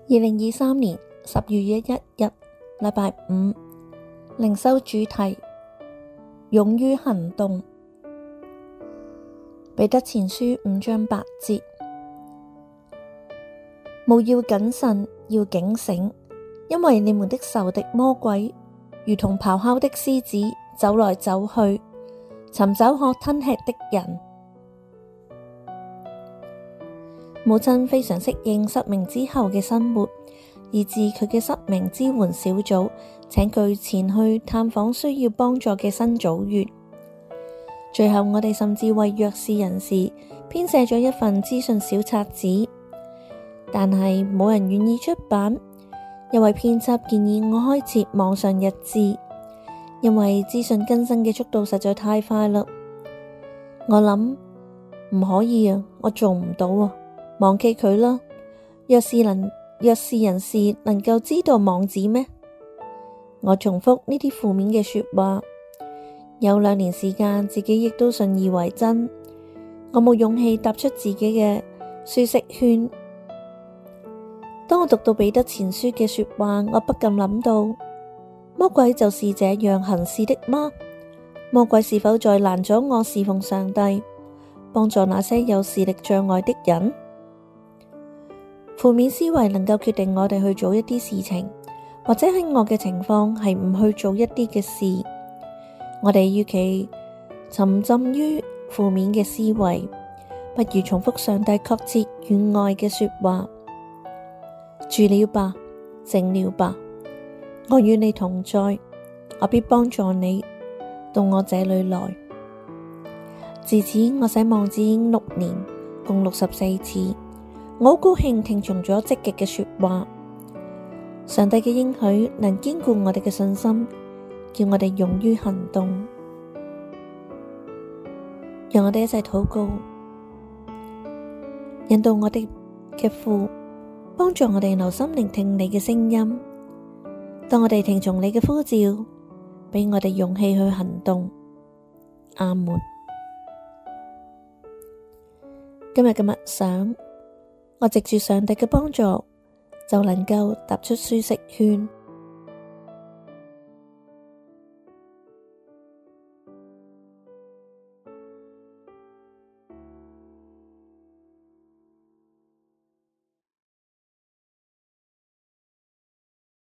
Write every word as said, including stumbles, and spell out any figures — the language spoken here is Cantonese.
二零二三年十月一日，禮拜五，靈修主題：勇於行動。彼得前書五章八節：務要謹慎，要警醒，因為你們的仇敵魔鬼，如同咆哮的獅子，走來走去，尋找可吞吃的人。母親非常適應失明之後嘅生活，以致佢嘅失明支援小組請佢前去探訪需要幫助嘅新組員。最後我哋甚至為弱視人士編寫咗一份資訊小冊子，但係冇人願意出版。有位編輯建議我開設網上日誌，因為資訊更新嘅速度實在太快啦。我諗唔可以啊，我做唔到啊。忘記佢啦。弱視能弱視人士能夠知道網址咩？我重複呢啲負面嘅說話，有兩年時間，自己亦都信以為真。我冇勇氣踏出自己嘅舒適圈。當我讀到彼得前書嘅說話，我不禁諗到，魔鬼就是這樣行事的嗎？魔鬼是否在攔阻我侍奉上帝，幫助那些有視力障礙的人？負面思維能夠決定我哋去做一啲事情，或者喺我嘅情況係唔去做一啲嘅事。我哋與其沉浸於負面嘅思維，不如重複上帝確切與愛嘅說話：住了吧，靜了吧，我與你同在，我必幫助你到我這裏來。自此我寫網誌已經六年，共六十四次。我好高興聽從咗積極嘅說話。上帝嘅應許能堅固我哋嘅信心，叫我哋勇於行動。讓我哋一齊禱告，引導我哋嘅父，幫助我哋留心聆聽你嘅聲音。當我哋聽從你嘅呼召，俾我哋勇氣去行動。阿門。今日嘅默想，我藉住上帝嘅幫助，就能夠踏出舒適圈。